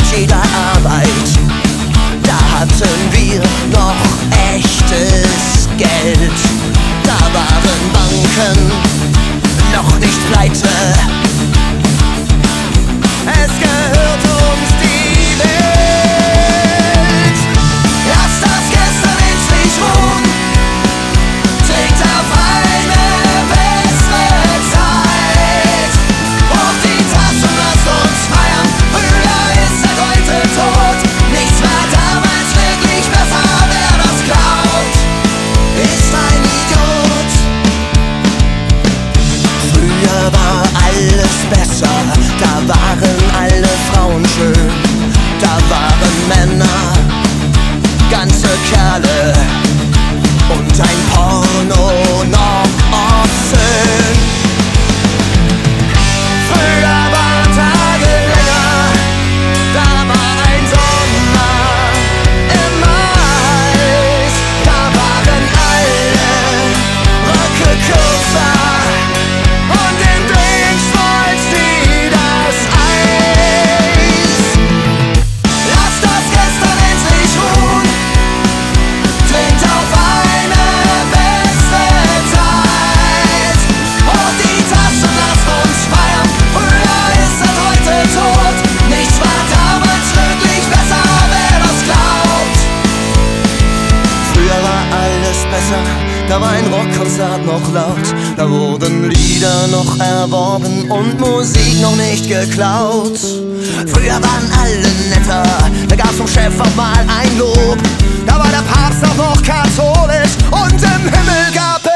jeder Arbeit. Da hatten wir noch echtes Geld. Da waren Banken noch nicht pleite. Es gehört uns die Welt. Lasst das gestern endlich ruhen. Trinkt auf eine bessere Zeit. Hoch die Tassen, lasst uns feiern. Früher ist seit heute tot. Nichts war damals wirklich besser. Wer das glaubt, ist ein Idiot. Früher war alles besser. Da waren alle Frauen schön. Da waren Männer, ganze Kerle und ein Porno noch obszön. Früher waren Tage länger, da war ein Sommer im Mais. Da waren alle Röcke kürzer und im Ding schmolz nie das Eis. Lasst das gestern endlich ruhen. Trinkt auf eine bessere Zeit. Hoch die Taschen, lasst uns feiern. Früher ist seit heute tot. Nichts war damals wirklich besser, wer das glaubt. Früher war alles besser. Da war ein Rockkonzert noch laut. Da wurden Lieder noch erworben und Musik noch nicht geklaut. Früher waren alle netter. Da gab's vom Chef auch mal ein Lob. Da war der Papst auch noch katholisch und im Himmel gab